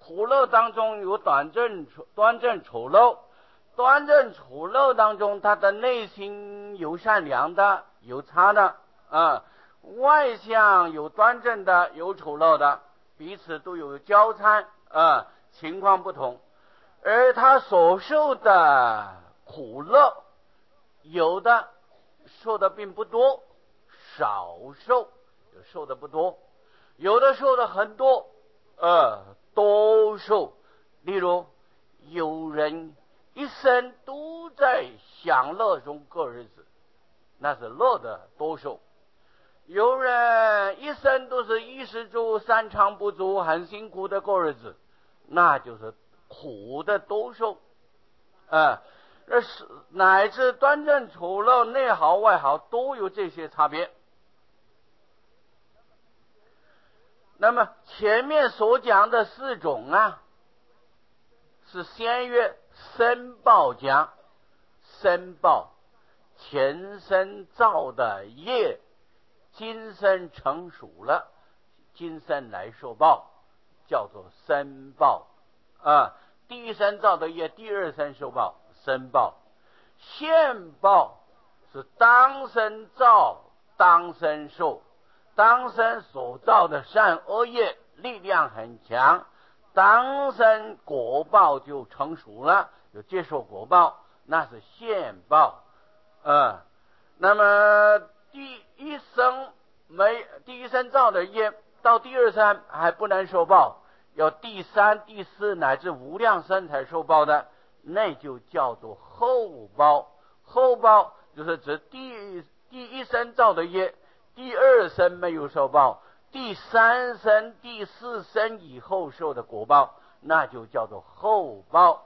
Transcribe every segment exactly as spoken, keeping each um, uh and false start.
苦乐当中有端正端正丑陋，端正丑陋当中他的内心有善良的，有差的啊，外向有端正的，有丑陋的，彼此都有交叉啊，情况不同。而他所受的苦乐，有的受的并不多，少受，有受的不多，有的受的很多，呃，多受。例如有人一生都在享乐中过日子，那是乐的多受；有人一生都是衣食住三长不足，很辛苦的过日子，那就是苦的多受。啊，这是乃至端正丑陋，内好外好，都有这些差别。那么前面所讲的四种啊，是先约申报讲，申报前生造的业，今生成熟了，今生来受报，叫做申报啊。第一生造的业，第二生受报，申报。现报是当生造，当生受，当生所造的善恶业力量很强，当生果报就成熟了，就接受果报，那是现报。呃，那么第一生没第一生造的业，到第二生还不能受报，要第三、第四乃至无量生才受报的，那就叫做后报。后报就是指第第一生造的业，第二生没有受报，第三生、第四生以后受的果报，那就叫做后报。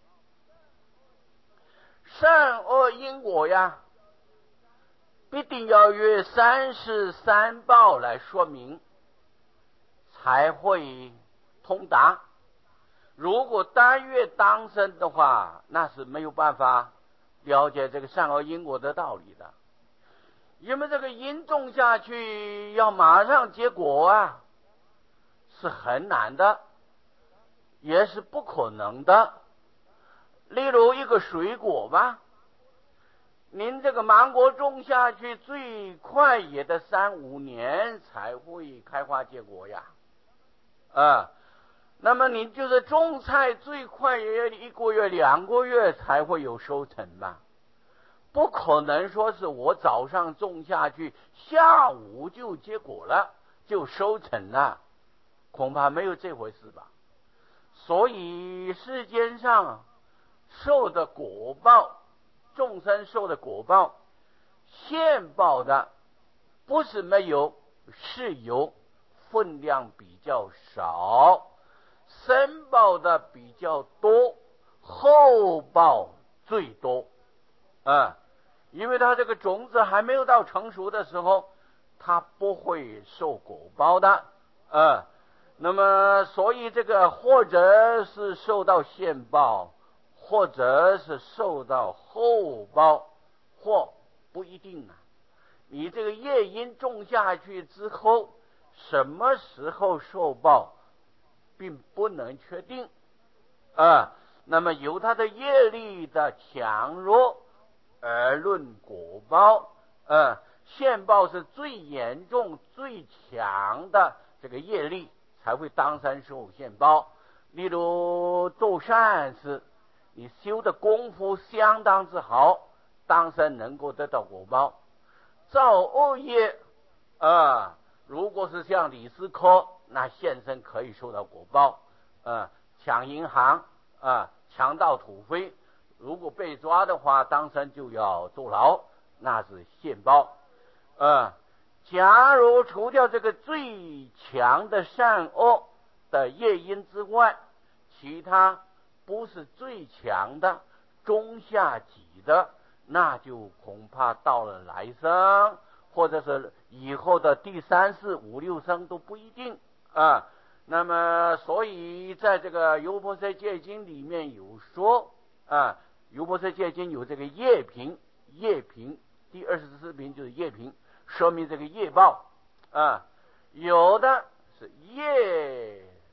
善恶因果呀，必定要约三世三报来说明，才会通达。如果单月当生的话，那是没有办法了解这个善恶因果的道理的。因为这个因种下去要马上结果啊，是很难的，也是不可能的。例如一个水果吧，您这个芒果种下去，最快也得三五年才会开花结果呀，啊，那么你就是种菜，最快也要一个月、两个月才会有收成嘛。不可能说是我早上种下去，下午就结果了，就收成了，恐怕没有这回事吧。所以世间上受的果报，众生受的果报，现报的不是没有，是有，分量比较少；申报的比较多，后报最多啊。因为它这个种子还没有到成熟的时候，它不会受果报的啊。那么所以这个或者是受到现报，或者是受到后报，或不一定啊。你这个业因种下去之后，什么时候受报并不能确定啊。那么由它的业力的强弱而论果报，呃，现报是最严重、最强的这个业力才会当生受现报。例如做善事，你修的功夫相当之好，当生能够得到果报。造恶业，啊，如果是像李斯科，那现生可以受到果报，啊，抢银行，啊，强盗土匪。如果被抓的话，当生就要坐牢，那是现报。呃，假如除掉这个最强的善恶的业因之外，其他不是最强的、中下级的，那就恐怕到了来生，或者是以后的第三世五六生都不一定啊。那么，所以在这个《优婆塞戒经》里面有说啊。优婆塞戒经有这个业品，业品第二十四品就是业品，说明这个业报啊。有的是业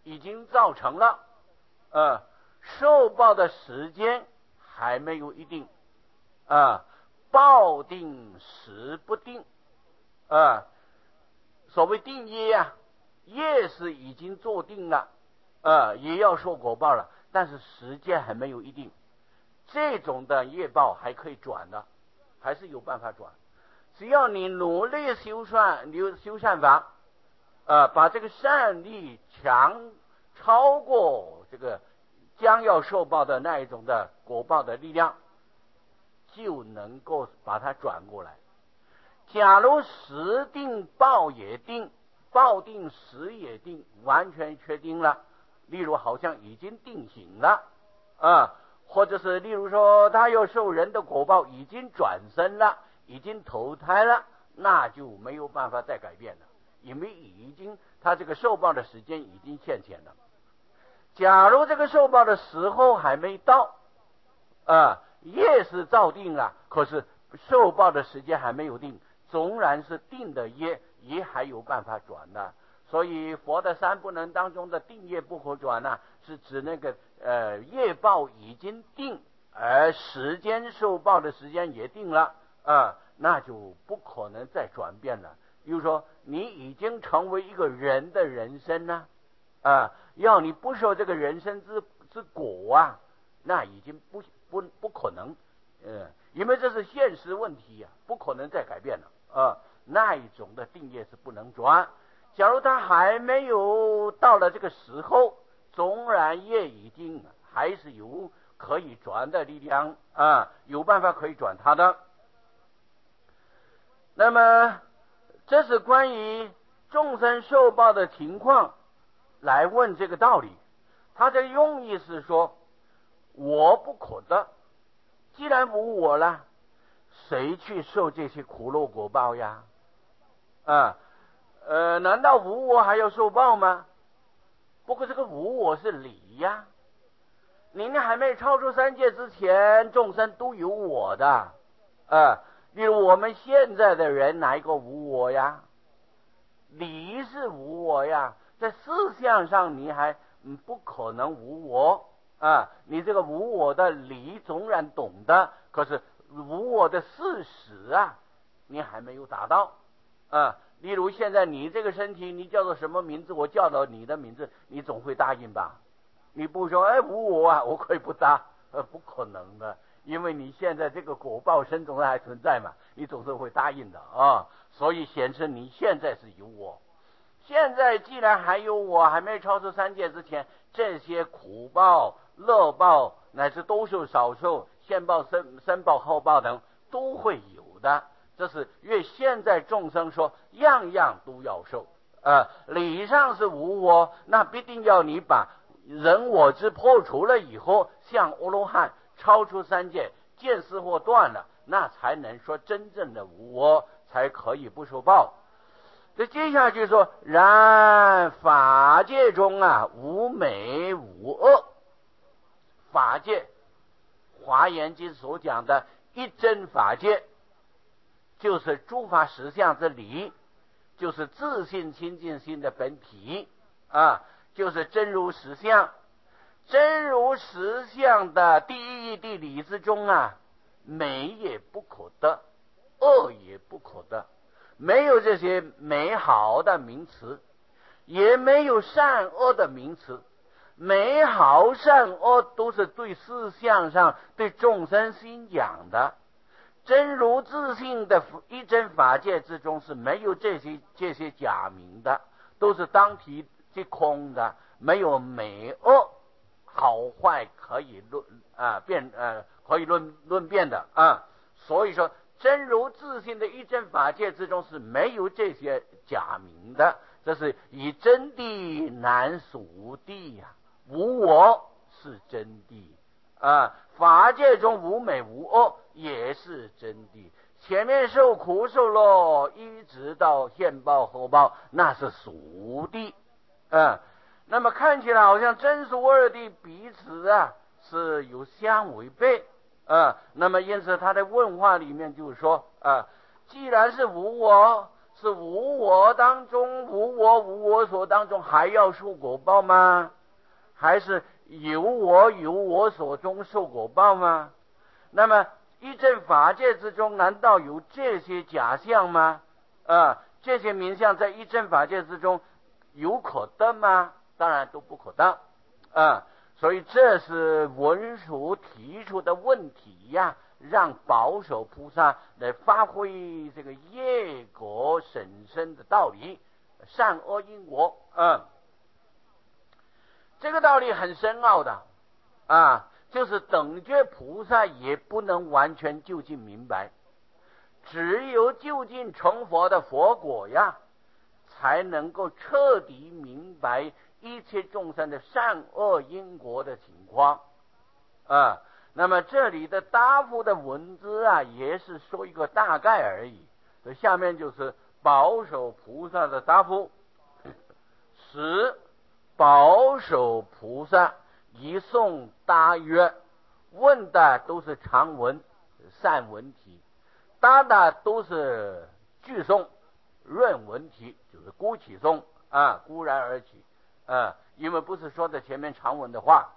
已经造成了，呃，受报的时间还没有一定，啊、呃，报定时不定，啊、呃，所谓定业呀、啊，业是已经做定了，呃，也要受果报了，但是时间还没有一定，这种的业报还可以转的，还是有办法转，只要你努力修善，修修善法。呃，把这个善力强超过这个将要受报的那一种的果报的力量，就能够把它转过来。假如时定报也定，报定时也定，完全确定了，例如好像已经定型了啊，或者是例如说他要受人的果报，已经转生了，已经投胎了，那就没有办法再改变了。因为已经他这个受报的时间已经现前了。假如这个受报的时候还没到，啊，业是造定了，可是受报的时间还没有定，纵然是定的业，也还有办法转的。所以佛的三不能当中的定业不可转呢、啊，是指那个呃业报已经定，而时间受报的时间也定了啊，那就不可能再转变了。比如说，你已经成为一个人的人生呢、啊，啊，要你不受这个人生之之果啊，那已经不不不可能，呃，因为这是现实问题呀、啊，不可能再改变了啊。那一种的定业是不能转。假如他还没有到了这个时候，纵然业已定，还是有可以转的力量啊，有办法可以转他的。那么。这是关于众生受报的情况来问这个道理，他的用意是说，我不可得，既然无我了，谁去受这些苦乐果报呀？啊，呃，难道无我还要受报吗？不过这个无我是理呀，您还没超出三界之前，众生都有我的，啊。例如我们现在的人哪一个无我呀？理是无我呀，在思想上你还嗯不可能无我啊！你这个无我的理总然懂得，可是无我的事实啊，你还没有达到啊。例如现在你这个身体，你叫做什么名字？我叫到你的名字，你总会答应吧？你不说哎无我啊，我可以不答，呃不可能的。因为你现在这个果报身总还存在嘛，你总是会答应的啊，所以显示你现在是有我。现在既然还有我，还没超出三界之前，这些苦报、乐报乃至多受少受、现报、生生报、后报等都会有的。这是越现在众生说样样都要受，呃，理上是无我，那必定要你把人我之破除了以后，像阿罗汉。超出三界，见思或断了，那才能说真正的无我，才可以不受报。这接下去说，然法界中啊，无美无恶。法界，华严经所讲的一真法界，就是诸法实相之理，就是自性清净心的本体啊，就是真如实相。真如实相的第一义谛理之中啊，美也不可得，恶也不可得，没有这些美好的名词，也没有善恶的名词。美好善恶都是对事相上对众生心讲的，真如自性的一真法界之中是没有这些这些假名的，都是当体即空的，没有美恶好坏可以论啊辩呃可以论论辩的啊，所以说真如自性的一真法界之中是没有这些假名的，这是以真谛难属谛呀、啊，无我是真谛啊，法界中无美无恶也是真谛。前面受苦受乐一直到现报后报，那是属谛啊。那么看起来好像真俗二谛彼此啊是有相违背啊，那么因此他的问话里面就是说啊，既然是无我， 是无我当中，无我无我所当中还要受果报吗？还是有我有我所中受果报吗？那么一真法界之中难道有这些假象吗？啊，这些名相在一真法界之中有可得吗？当然都不可得啊。所以这是文殊提出的问题呀，让保守菩萨来发挥这个业果审身的道理，善恶因果。嗯，这个道理很深奥的啊，就是等觉菩萨也不能完全究竟明白，只有究竟成佛的佛果呀，才能够彻底明白一切众生的善恶因果的情况啊。那么这里的答复的文字啊，也是说一个大概而已。所以下面就是保守菩萨的答复。十，保守菩萨一诵答曰：问的都是长文善文题，答的都是句诵润文题，就是孤起诵啊，孤然而起啊，因为不是说在前面长文的话。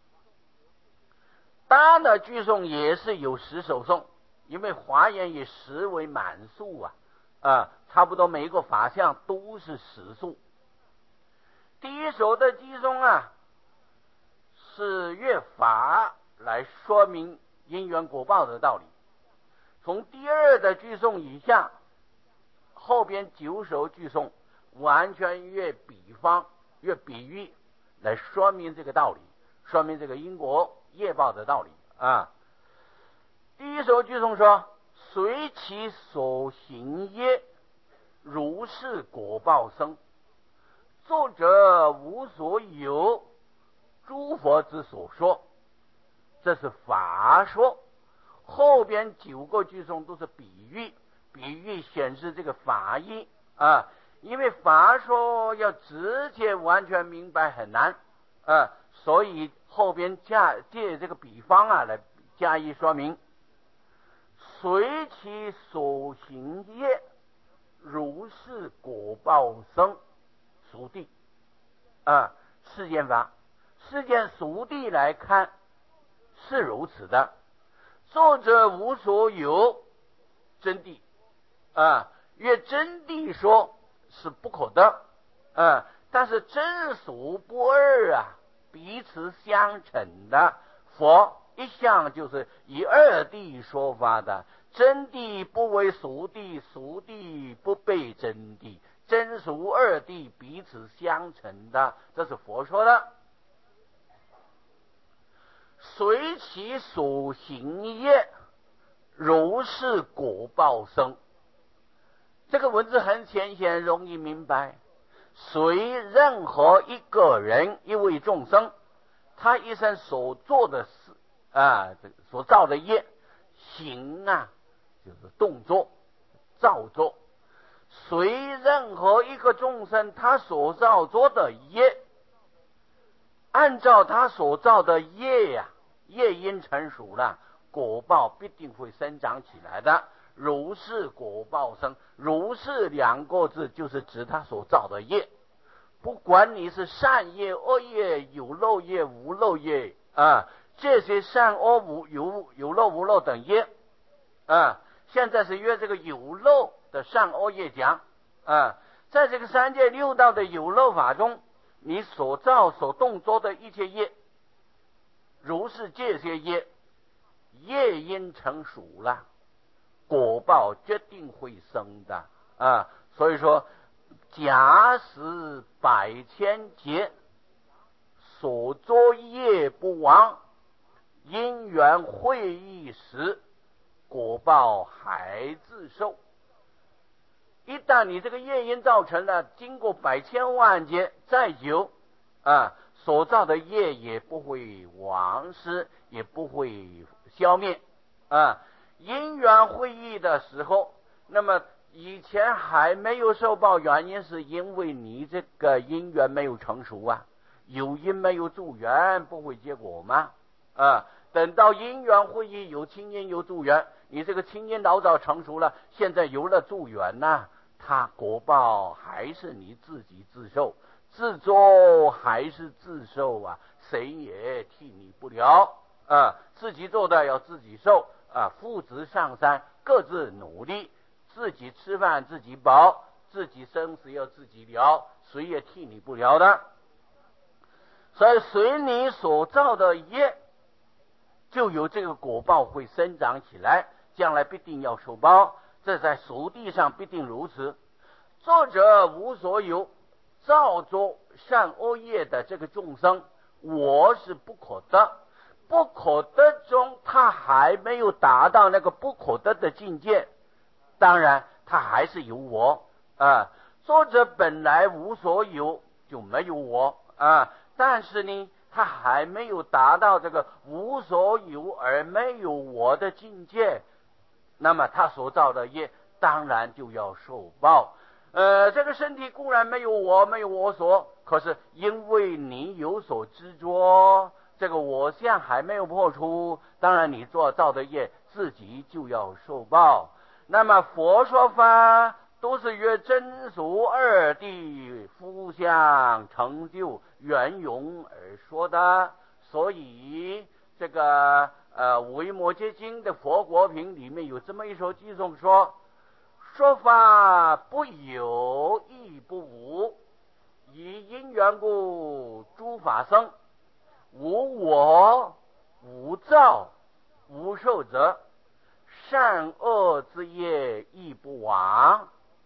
答的句诵也是有十首诵，因为华严以十为满数啊，啊，差不多每一个法相都是十数。第一首的偈诵啊，是乐法来说明因缘果报的道理。从第二的句诵以下，后边九首句诵完全越比方越比喻来说明这个道理，说明这个因果业报的道理啊。第一首句诵说：随其所行业，如是果报生。作者无所有，诸佛之所说。这是法说。后边九个句诵都是比喻，比喻显示这个法义啊。因为法说要直接完全明白很难啊，所以后边加借这个比方啊来加以说明。随其所行业，如是果报生。熟地啊，世间法，世间熟地来看是如此的。作者无所有，真谛啊，越真谛说是不可得啊，但是真俗不二啊，彼此相成的。佛一向就是以二谛说法的，真谛不为俗谛，俗谛不被真谛，真俗二谛彼此相成的，这是佛说的。随其所行业，如是果报生。这个文字很浅显，容易明白。随任何一个人一位众生，他一生所做的事啊，所造的业，行啊就是动作造作。随任何一个众生他所造作的业，按照他所造的业呀、啊，业因成熟了，果报必定会生长起来的。如是果报生，如是两个字就是指他所造的业，不管你是善业恶业，有漏业无漏业啊，这些善恶无有有漏无漏等业啊，现在是约这个有漏的善恶业讲啊，在这个三界六道的有漏法中，你所造所动作的一切业，如是这些业，业因成熟了，果报决定会生的啊。所以说，假使百千劫，所作业不亡，因缘会意时，果报还自受。一旦你这个业因造成了，经过百千万劫再久啊，所造的业也不会亡失，也不会消灭啊。因缘会意的时候，那么以前还没有受报，原因是因为你这个因缘没有成熟啊，有因没有助缘，不会结果吗？啊，等到因缘会意，有亲因有助缘，你这个亲因老早成熟了，现在有了助缘呐、啊， 他果报还是你自己自受，自作还是自受啊，谁也替你不了啊！自己做的要自己受啊！父子上山各自努力，自己吃饭自己饱，自己生死要自己了，谁也替你不了的。所以随你所造的业，就有这个果报会生长起来，将来必定要受报，这在俗地上必定如此。作者无所有，造作善恶业的这个众生，我是不可得，不可得中他还没有达到那个不可得的境界，当然他还是有我啊。作者本来无所有，就没有我啊，但是呢他还没有达到这个无所有而没有我的境界，那么他所造的业当然就要受报。呃，这个身体固然没有我，没有我所，可是因为你有所执着，这个我相还没有破除，当然你做造的业自己就要受报。那么佛说法都是约真俗二谛互相成就圆融而说的，所以这个呃《维摩诘经》的佛国品里面有这么一首偈颂说：说法不有亦不无，以因缘故诸法生，无我无造无受者，善恶之业亦不亡。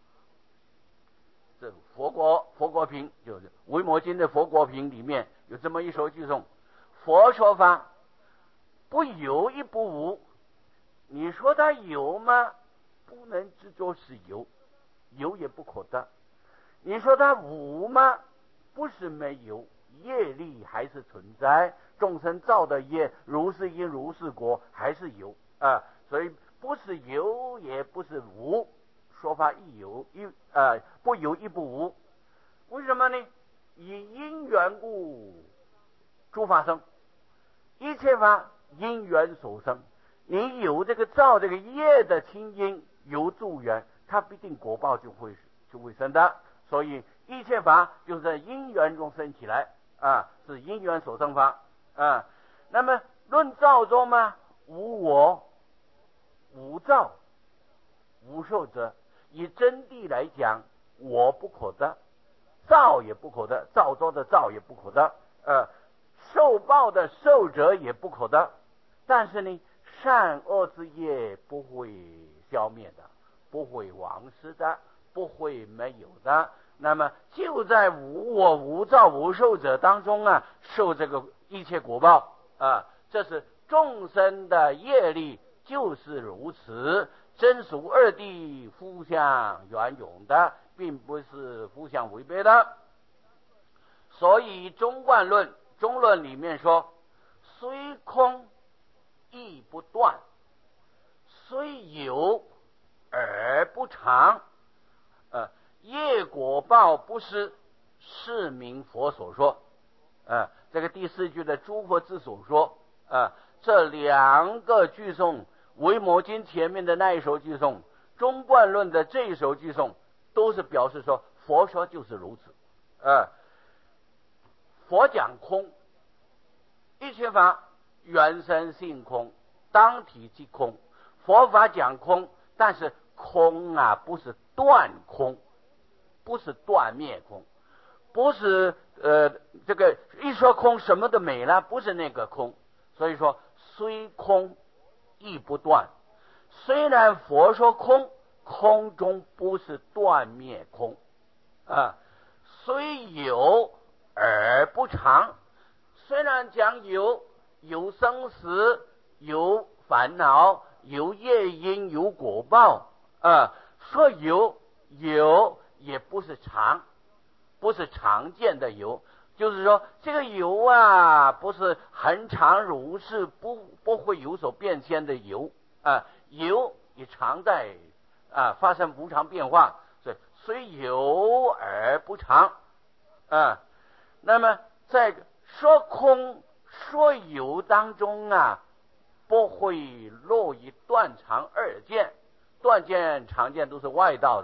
这佛国佛国品就是维摩经的佛国品里面有这么一首偈颂：佛说法不有亦不无，你说它有吗？不能执着是有，有也不可得。你说它无吗？不是没有，业力还是存在，众生造的业如是因如是果还是有啊，所以不是有也不是无，说法亦有亦呃不有亦不无。为什么呢？以因缘故诸法生，一切法因缘所生，你有这个造这个业的亲因，有助缘，它必定果报就会就会生的。所以一切法就是在因缘中生起来啊，是因缘所生法啊。那么论造作嘛，无我无造无受者，以真谛来讲，我不可得，造也不可得，造作的造也不可得，呃，受报的受者也不可得。但是呢，善恶之业不会消灭的，不会亡失的，不会没有的。那么就在无我无造无受者当中啊，受这个一切果报啊，这是众生的业力就是如此，真俗二谛互相圆融的，并不是互相违背的。所以中观论中论里面说，虽空亦不断，虽有而不长，呃，业果报不失，是名佛所说。呃，这个第四句的诸佛之所说，呃，这两个句颂，维摩经前面的那一首句颂，中观论的这一首句颂，都是表示说佛说就是如此。呃，佛讲空，一切法原生性空，当体即空。佛法讲空，但是空啊不是断空，不是断灭空，不是呃这个一说空什么都没了，不是那个空。所以说虽空亦不断，虽然佛说空，空中不是断灭空啊，虽有而不长，虽然讲有有生死有烦恼有业因有果报啊，说有有也不是常，不是常见的有，就是说这个有啊不是恒常如是，不不会有所变迁的有啊，有也常在啊发生无常变化，所以虽有而不常啊。那么在说空说有当中啊，不会落于断常二见，断见常见都是外道的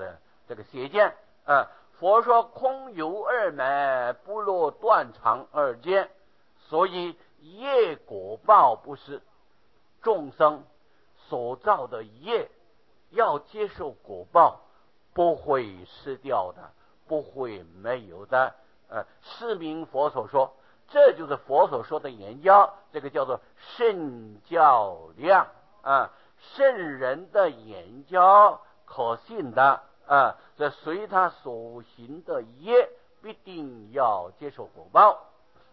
这个邪见。呃，佛说空有二门，不落断肠二见，所以业果报不是众生所造的业，要接受果报，不会失掉的，不会没有的。呃，是名佛所说，这就是佛所说的言教，这个叫做圣教量啊，圣人的言教可信的啊，这随他所行的业，必定要接受果报。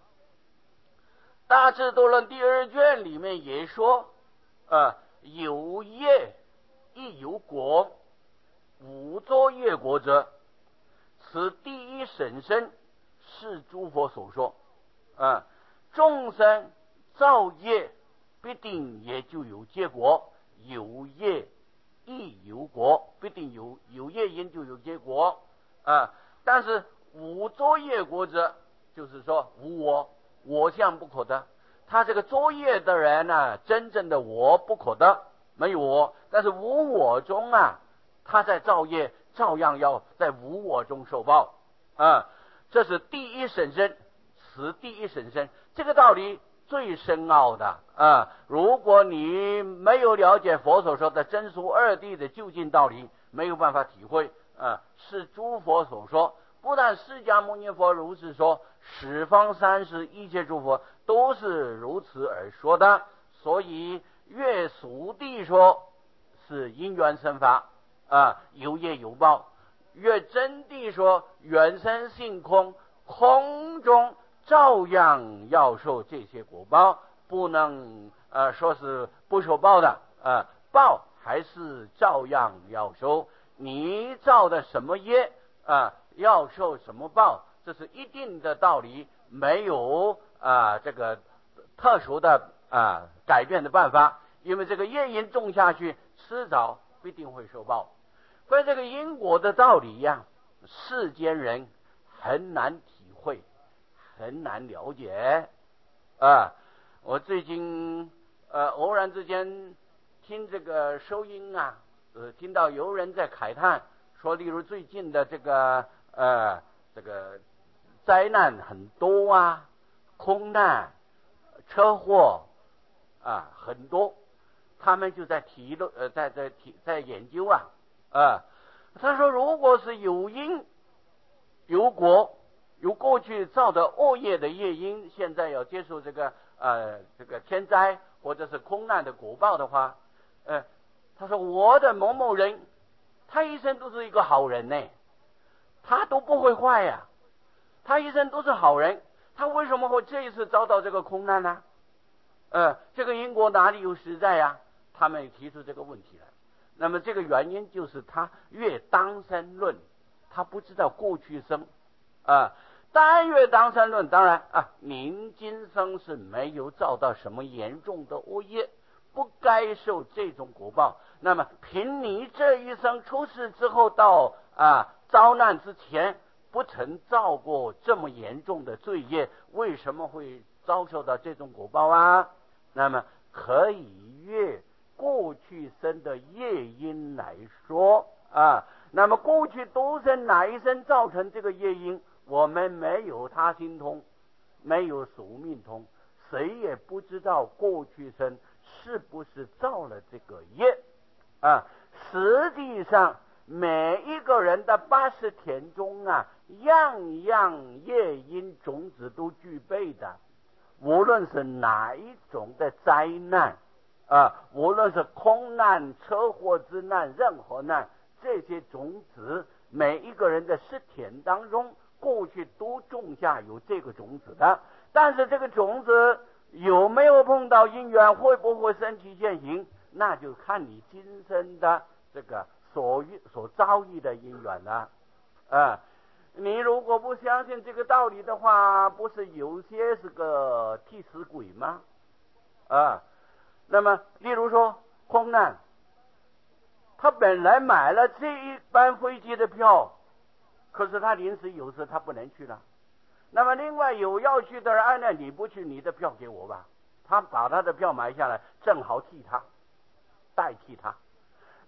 大智度论第二卷里面也说，啊，有业亦有果，无作业果者，此第一审身，是诸佛所说。啊，众生造业，必定也就有结果，有业亦有果，必定有有业因就有结果啊。但是无作业果者，就是说无我，我相不可得。他这个作业的人呢、啊，真正的我不可得，没有我，但是无我中啊，他在造业，照样要在无我中受报啊。这是第一审身，此第一审身，这个道理最深奥的啊！如果你没有了解佛所说的真俗二谛的究竟道理，没有办法体会啊。是诸佛所说，不但释迦牟尼佛如此说，十方三世一切诸佛都是如此而说的。所以越俗谛说是因缘生法啊，有业有报；越真谛说缘生性空，空中照样要受这些果报，不能呃说是不受报的，呃报还是照样要受。你造的什么业啊、呃，要受什么报，这是一定的道理，没有啊、呃、这个特殊的啊、呃、改变的办法，因为这个业因种下去，迟早必定会受报。关于这个因果的道理呀、啊，世间人很难体会，很难了解啊！我最近呃偶然之间听这个收音啊，呃，听到有人在慨叹说，例如最近的这个呃这个灾难很多啊，空难、车祸啊很多，他们就在提论呃在在提在研究啊啊，他说如果是有因有果，有过去造的恶业的业因，现在要接受这个呃这个天灾或者是空难的果报的话，呃，他说我的某某人，他一生都是一个好人呢，他都不会坏呀、啊，他一生都是好人，他为什么会这一次遭到这个空难呢？呃，这个因果哪里有实在呀、啊？他们提出这个问题来。那么这个原因就是他越当生论，他不知道过去生啊。单越当生论，当然啊，您今生是没有造到什么严重的恶业，不该受这种果报。那么凭你这一生出世之后到啊遭难之前，不曾造过这么严重的罪业，为什么会遭受到这种果报啊？那么可以越过去生的业因来说啊，那么过去多生哪一生造成这个业因，我们没有他心通，没有宿命通，谁也不知道过去生是不是造了这个业啊。实际上每一个人的八十田中啊，样样业因种子都具备的，无论是哪一种的灾难啊，无论是空难、车祸之难，任何难，这些种子每一个人的尸田当中过去都种下有这个种子的，但是这个种子有没有碰到因缘，会不会身体现行，那就看你今生的这个所遇所遭遇的因缘了啊。你如果不相信这个道理的话，不是有些是个替死鬼吗？啊，那么例如说空难，他本来买了这一班飞机的票，可是他临时有事他不能去了，那么另外有要去的人，按照你不去，你的票给我吧，他把他的票买下来，正好替他代替他。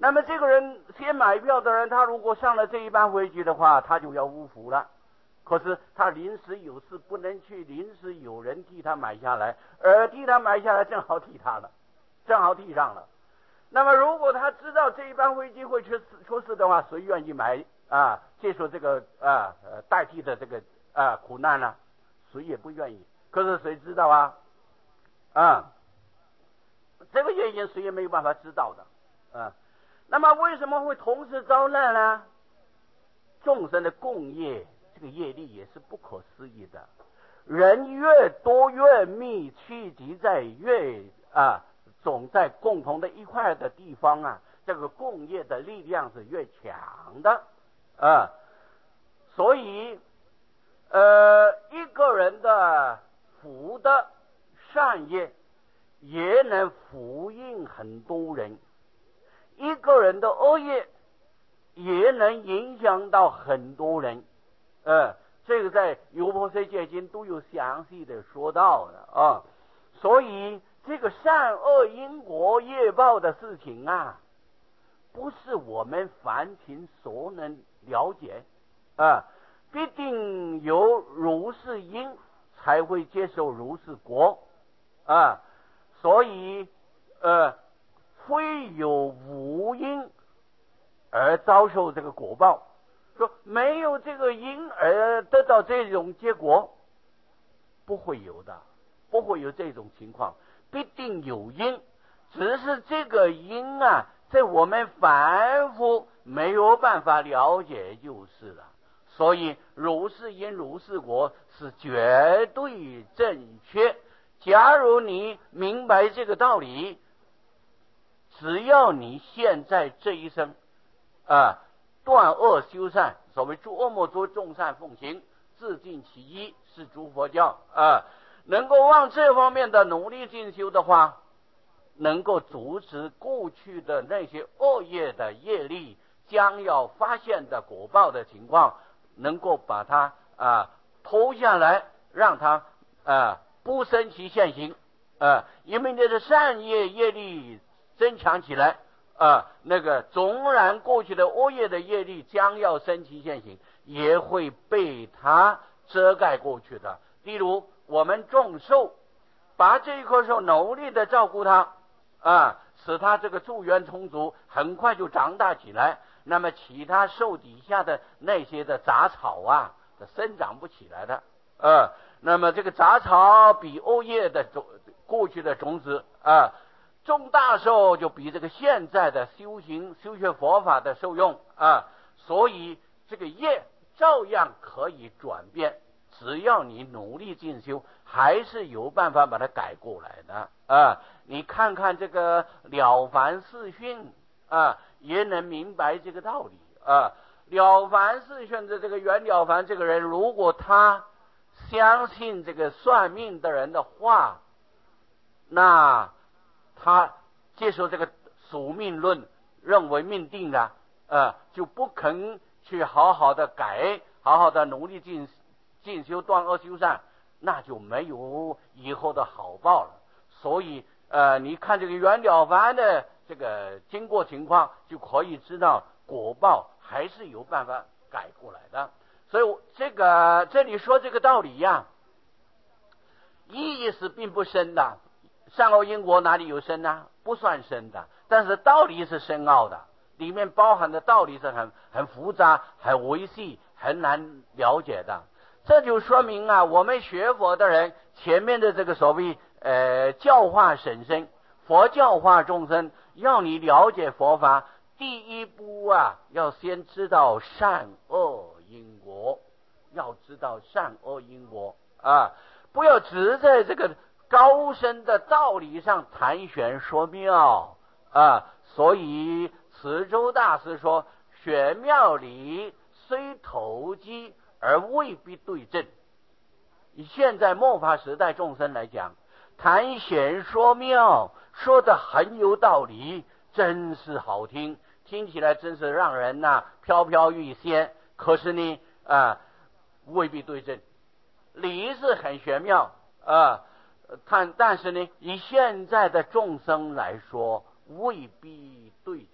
那么这个人先买票的人，他如果上了这一班飞机的话，他就要误服了。可是他临时有事不能去，临时有人替他买下来，而替他买下来正好替他了，正好替上了。那么如果他知道这一班飞机会出事出事的话，谁愿意买啊接受这个啊呃代替的这个啊苦难呢？谁也不愿意。可是谁知道啊？啊，这个原因谁也没有办法知道的啊。那么为什么会同时遭难呢？众生的共业，这个业力也是不可思议的。人越多越密，聚集在越啊总在共同的一块的地方啊，这个共业的力量是越强的啊。所以呃一个人的福的善业也能福荫很多人，一个人的恶业也能影响到很多人，呃，这个在《优婆塞戒经》都有详细的说到的啊。所以这个善恶因果业报的事情啊，不是我们凡情所能了解啊，必定有如是因才会接受如是果啊。所以呃，非有无因而遭受这个果报，说没有这个因而得到这种结果，不会有的，不会有这种情况，必定有因，只是这个因啊，在我们凡夫没有办法了解就是了。所以如是因如是果是绝对正确。假如你明白这个道理，只要你现在这一生啊，断恶修善，所谓诸恶莫作，众善奉行，自尽其一，是诸佛教啊。能够往这方面的努力进修的话，能够阻止过去的那些恶业的业力将要发现的果报的情况，能够把它啊拖下来，让它啊不生其现行啊。因为这个善业业力增强起来啊，那个纵然过去的恶业的业力将要生其现行，也会被它遮盖过去的。例如我们种树，把这一棵树努力的照顾它啊，使它这个助缘充足，很快就长大起来。那么其他树底下的那些的杂草啊，生长不起来的。呃，那么这个杂草比恶业的种过去的种子啊，种大树就比这个现在的修行修学佛法的受用啊，所以这个业照样可以转变，只要你努力进修，还是有办法把它改过来的啊。你看看这个了凡四训啊，也能明白这个道理啊。了凡四训的这个袁了凡这个人，如果他相信这个算命的人的话，那他接受这个宿命论，认为命定了，呃，就不肯去好好的改，好好的努力进进修断恶修善，那就没有以后的好报了。所以呃，你看这个袁了凡的这个经过情况，就可以知道果报还是有办法改过来的。所以这个这里说这个道理呀、啊，意义是并不深的。善恶因果哪里有深呢？不算深的，但是道理是深奥的，里面包含的道理是很很复杂、很维细、很难了解的。这就说明啊，我们学佛的人前面的这个所谓呃教化审身，佛教化众生，要你了解佛法，第一步啊，要先知道善恶因果，要知道善恶因果啊，不要只在这个高深的道理上谈玄说妙啊。所以慈州大师说，玄妙理虽投机而未必对症。以现在末法时代众生来讲，谈玄说妙，说的很有道理，真是好听，听起来真是让人呐、啊、飘飘欲仙。可是呢啊，未必对症。理是很玄妙啊，但但是呢，以现在的众生来说，未必对症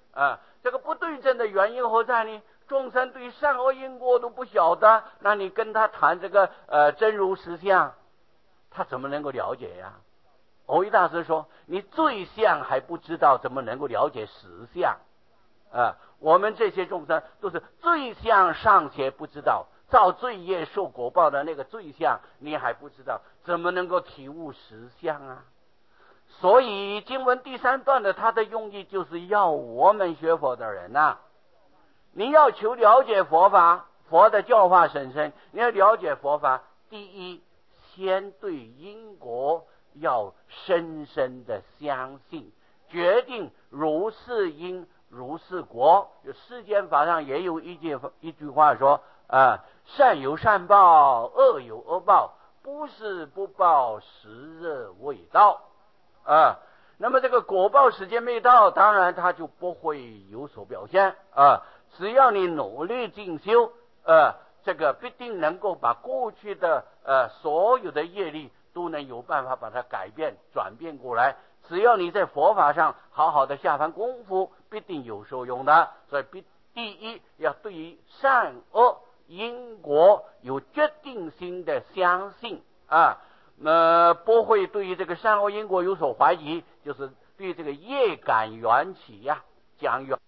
啊，这个不对症的原因何在呢？众生对善恶因果都不晓得，那你跟他谈这个呃真如实相，他怎么能够了解呀？藕益大师说，你罪相还不知道，怎么能够了解实相啊？我们这些众生都是罪相尚且不知道，造罪业受果报的那个罪相你还不知道，怎么能够体悟实相啊？所以经文第三段的它的用意就是要我们学佛的人呐、啊，你要求了解佛法，佛的教化甚深，你要了解佛法，第一先对因果要深深的相信，决定如是因如是果。世间法上也有一句一句话说啊，善有善报，恶有恶报，不是不报，时日未到啊。那么这个果报时间没到，当然它就不会有所表现啊。只要你努力进修，呃，这个必定能够把过去的呃所有的业力都能有办法把它改变转变过来。只要你在佛法上好好的下番功夫，必定有受用的。所以必第一要对于善恶因果有决定性的相信啊，呃，不会对于这个善恶因果有所怀疑，就是对这个业感缘起呀、啊，讲缘。